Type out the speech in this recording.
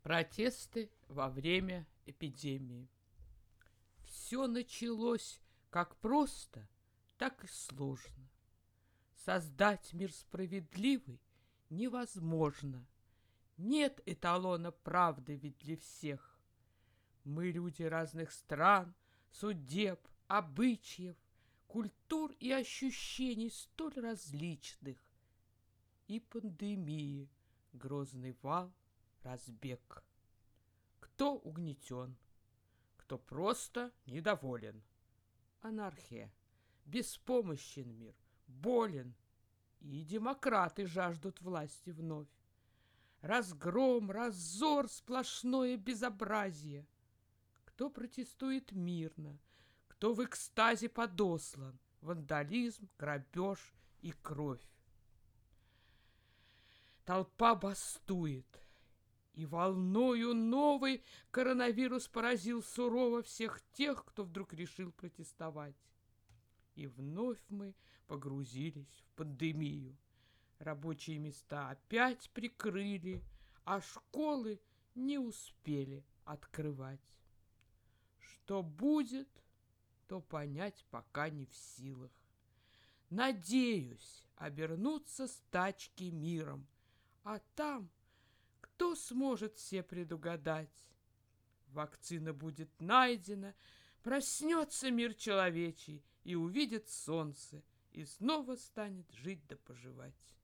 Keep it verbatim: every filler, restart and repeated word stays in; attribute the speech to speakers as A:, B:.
A: Протесты во время эпидемии. Все началось как просто, так и сложно. Создать мир справедливый невозможно. Нет эталона правды ведь для всех. Мы люди разных стран, судеб, обычаев, культур и ощущений столь различных. И пандемии, грозный вал, разбег. Кто угнетен, кто просто недоволен. Анархия, беспомощен мир, болен. И демократы жаждут власти вновь. Разгром, разор, сплошное безобразие. Кто протестует мирно, кто в экстазе подослан. Вандализм, грабеж и кровь. Толпа бастует, и волною новой коронавирус поразил сурово всех тех, кто вдруг решил протестовать. И вновь мы погрузились в пандемию. Рабочие места опять прикрыли, а школы не успели открывать. Что будет, то понять пока не в силах. Надеюсь обернуться стачки миром, а там кто сможет все предугадать? Вакцина будет найдена, проснется мир человечий и увидит солнце, и снова станет жить да поживать.